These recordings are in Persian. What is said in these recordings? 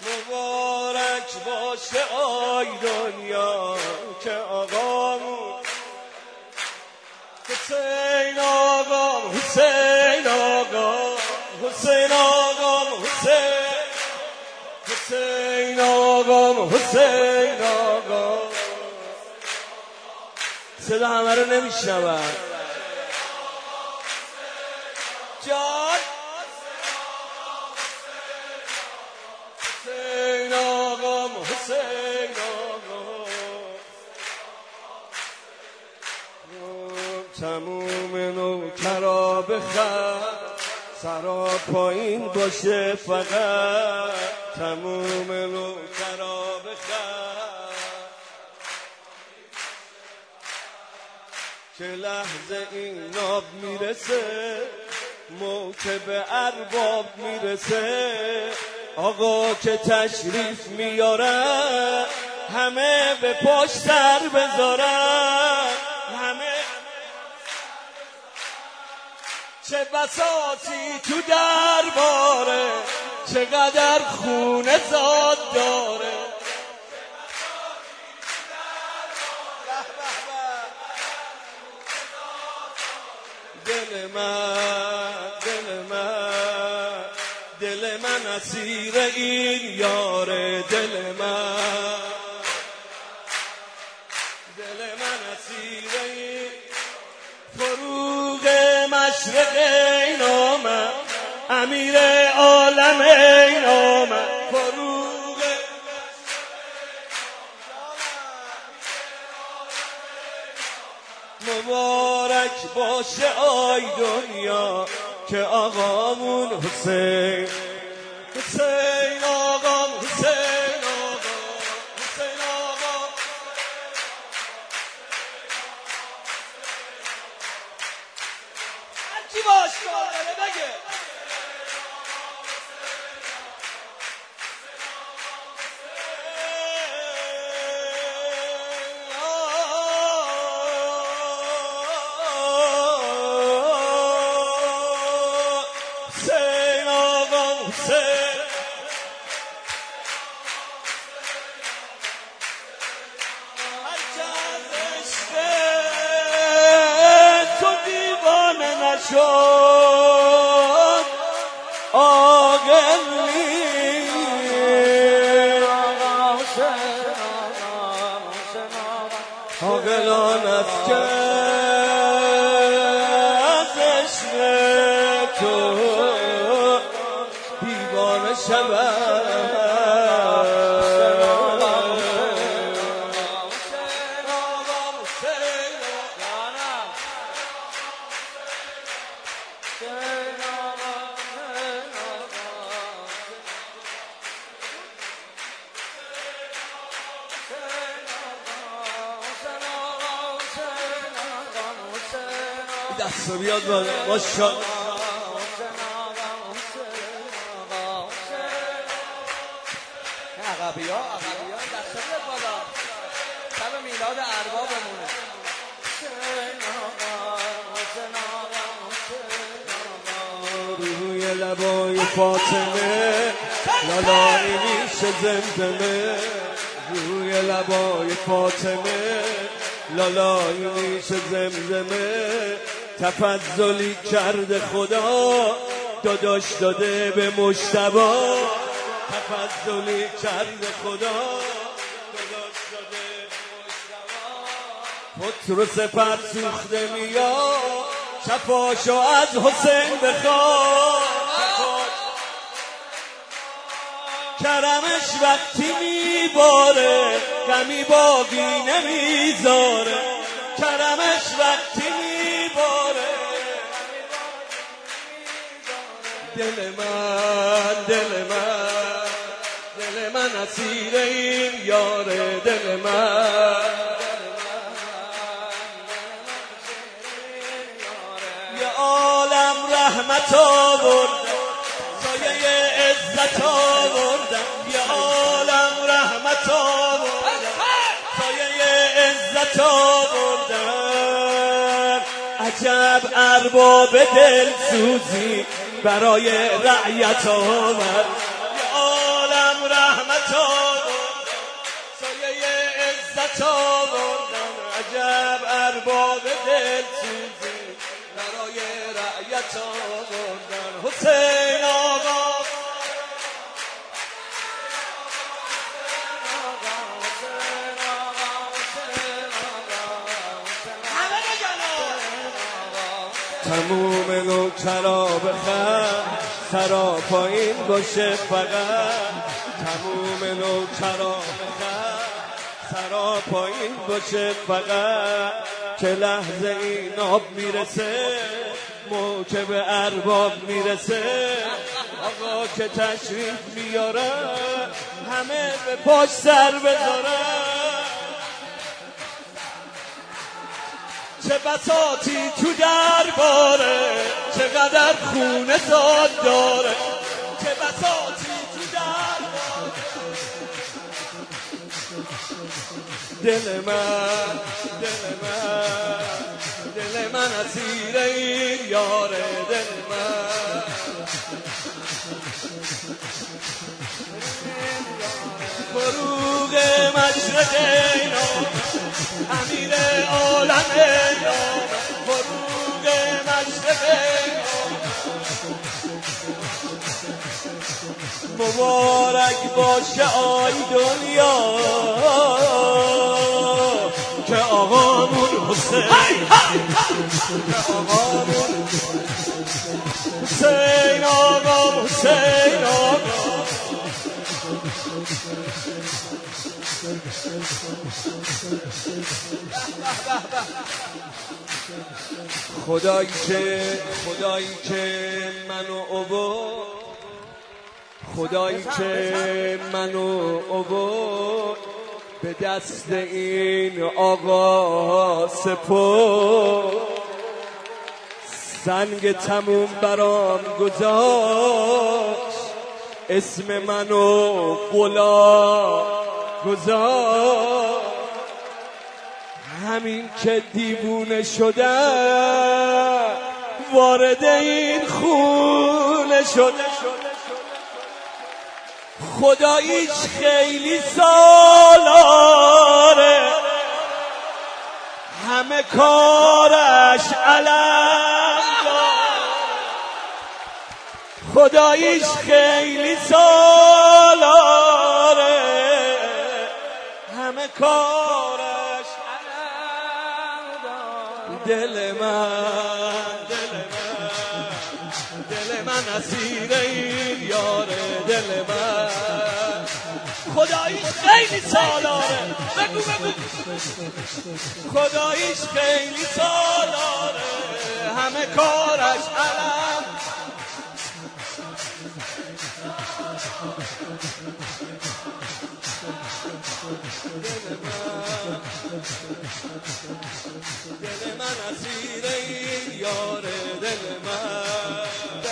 مبارک باشه آی دنیا که آقامون حسین آقام، حسین آقام، حسین آقام، حسین آقام، حسین آقام. صدا همه رو نمیشنون جان. حسین آقام، حسین آقام. تموم نوکرا بخر سرا پایین باشه فقط. تموم نوکرا بخر که لحظه این ناب میرسه موکب ارباب میرسه. آقا که تشریف میارن همه به پاش سر بذارن. همه چه بساطی تو درباره، چقدر خونه زاد داره. دل من، دل من اسیر این یاره. دل من اسیر این فروغ مشرق این آمد، امیر عالم این آمد. فروغ مبارک باشه آی دنیا که آقامون حسین. حسین آقام، حسین آقام، حسین آقام. هرکی باش داره بگه شد عاقل عاقلان است که از عشق تو دیوانه شود. دست بیاد ماشاءالله. عقبی ها دست بیاد بالا. شب میلاد اربابمونه. روی لبای فاطمه لالایی میشه زمزمه. روی لبای فاطمه لالایی میشه زمزمه. تفضلی کرده خدا داداش داده به مجتبی. تفضلی کرده خدا داداش داده به مجتبی. پتر و سپر سوخته میاد شفاشو از حسین بخواد. کرمش وقتی میباره غمی باقی نمیذاره. کرمش وقتی میباره دل من اسیر این یاره. دل من یا عالم رحمت آوردم سایه عزت آوردم. یا عالم رحمت آوردم سایه عزت آوردم. عجب ارباب دل سوزی برای رعیت آمد. یا عالم رحمت رحمت آوردن سایه عزت آوردن عجب ارباب دل سوزی برای رعیت آوردن حسین آقا تموم نوکرا بخند سرا پایین باشه فقط تموم نوکرا بخند سرا پایین باشه فقط که لحظه این آب میرسه موکب ارباب میرسه آقا که تشریف میاره همه به پاش سر بذاره چه بساطی تو درباره چقدر خونه زاد داره چه بساطی تو درباره دل من اسیر این یاره دل من فروغ مشرق اینا امیر عالم ایام فروغ مشرق مبارک باشه آی دنیا که آقامون حسین که آقامون حسین آقا حسین آقا خدایی که منو عبود خدایی که منو عبود به دست این آقا سپرد سنگ تموم برام گذاشت اسم منو غلام گذاشت همین که دیوونه شده وارد این خونه شده خداییش خیلی سالاره همه کارش علم خداییش خیلی سالاره همه کارش دل من اسیر این یاره دل من خداییش خیلی سالاره بگو خداییش خیلی سالاره همه کارش علم دل من اسیر این یاره دل من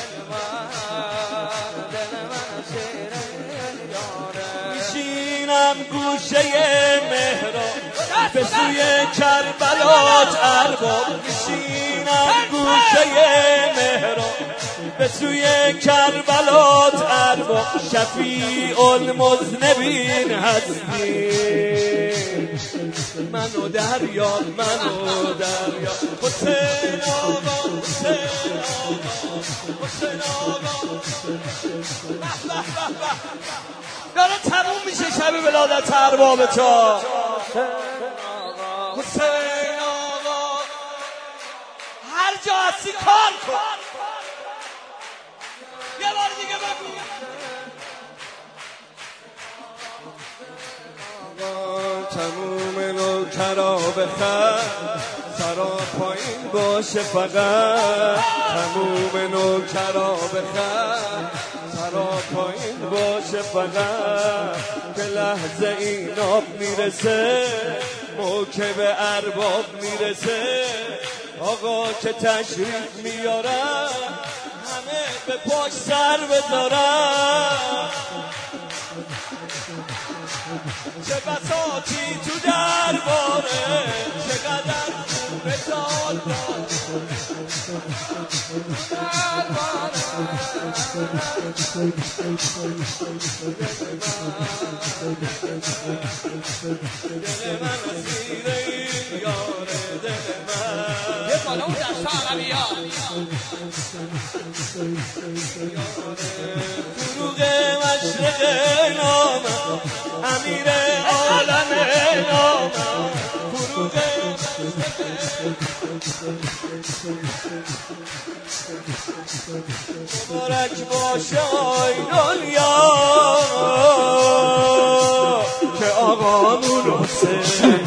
اسیر این یاره میشینم گوشه مهراب به سوی کربلات ارباب میشینم گوشه مهراب به سوی کربلات ارباب شفیع المذنبین هستی منو دریا حسین آقا داره تموم میشه شب ولادت ارباب تا حسین آقا هر جا هستی کار کن یه بار دیگه بگو تموم نوکرا بخند سرا پایین باشه فقط تموم نوکرا بخند سرا پایین باشه فقط به لحظه این آب میرسه موکب ارباب میرسه آقا که تشریف میارن همه به پاش سر بذارن چه بساطی تو درباره چقدر خوبه دار یه بالا اون دست عقبی ها فروغ مشرق نامم امیر عالم نامم فروغ مبارک باشه آی دنیا که آقامون حسین